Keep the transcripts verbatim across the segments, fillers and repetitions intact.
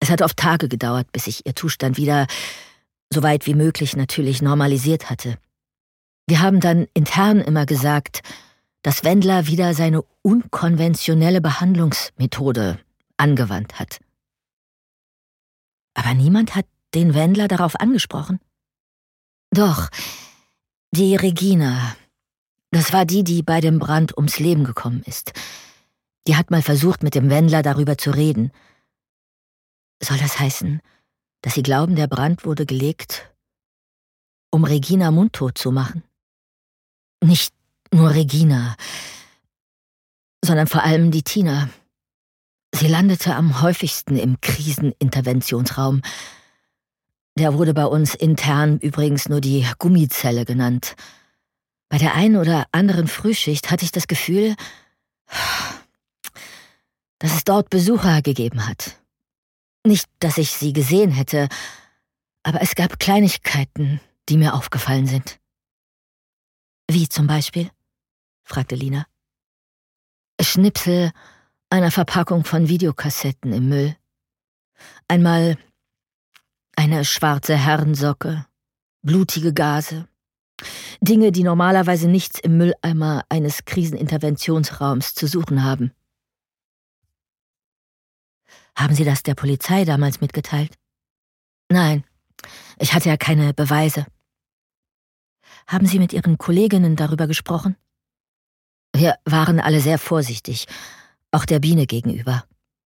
Es hat oft Tage gedauert, bis sich ihr Zustand wieder, so weit wie möglich natürlich, normalisiert hatte. Wir haben dann intern immer gesagt, dass Wendler wieder seine unkonventionelle Behandlungsmethode angewandt hat. Aber niemand hat den Wendler darauf angesprochen? Doch, die Regina, das war die, die bei dem Brand ums Leben gekommen ist. Die hat mal versucht, mit dem Wendler darüber zu reden. Soll das heißen, dass Sie glauben, der Brand wurde gelegt, um Regina mundtot zu machen? Nicht nur Regina, sondern vor allem die Tina. Sie landete am häufigsten im Kriseninterventionsraum. Der wurde bei uns intern übrigens nur die Gummizelle genannt. Bei der einen oder anderen Frühschicht hatte ich das Gefühl, dass es dort Besucher gegeben hat. Nicht, dass ich sie gesehen hätte, aber es gab Kleinigkeiten, die mir aufgefallen sind. Wie zum Beispiel? Fragte Lina. Schnipsel einer Verpackung von Videokassetten im Müll. Einmal eine schwarze Herrensocke, blutige Gase. Dinge, die normalerweise nichts im Mülleimer eines Kriseninterventionsraums zu suchen haben. Haben Sie das der Polizei damals mitgeteilt? Nein, ich hatte ja keine Beweise. Haben Sie mit Ihren Kolleginnen darüber gesprochen? Wir waren alle sehr vorsichtig, auch der Biene gegenüber.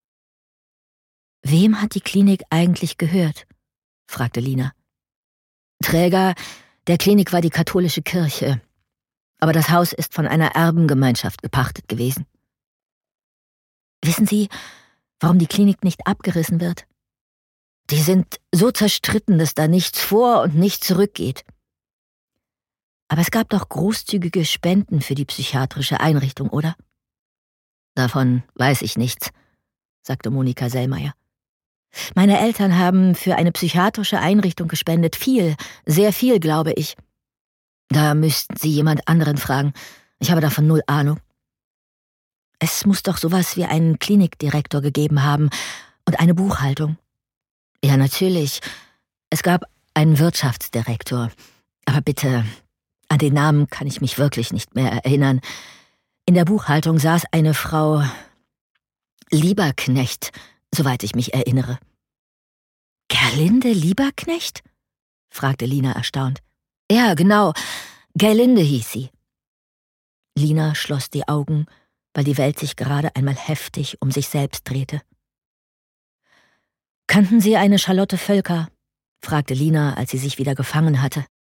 Wem hat die Klinik eigentlich gehört? Fragte Lina. Träger der Klinik war die katholische Kirche, aber das Haus ist von einer Erbengemeinschaft gepachtet gewesen. Wissen Sie, warum die Klinik nicht abgerissen wird? Die sind so zerstritten, dass da nichts vor und nichts zurückgeht. Aber es gab doch großzügige Spenden für die psychiatrische Einrichtung, oder? Davon weiß ich nichts, sagte Monika Sellmeier. Meine Eltern haben für eine psychiatrische Einrichtung gespendet. Viel, sehr viel, glaube ich. Da müssten Sie jemand anderen fragen. Ich habe davon null Ahnung. Es muss doch sowas wie einen Klinikdirektor gegeben haben und eine Buchhaltung. Ja, natürlich. Es gab einen Wirtschaftsdirektor. Aber bitte, an den Namen kann ich mich wirklich nicht mehr erinnern. In der Buchhaltung saß eine Frau Lieberknecht, soweit ich mich erinnere. Gerlinde Lieberknecht? Fragte Lina erstaunt. Ja, genau. Gerlinde hieß sie. Lina schloss die Augen, weil die Welt sich gerade einmal heftig um sich selbst drehte. Kannten Sie eine Charlotte Völker? Fragte Lina, als sie sich wieder gefangen hatte.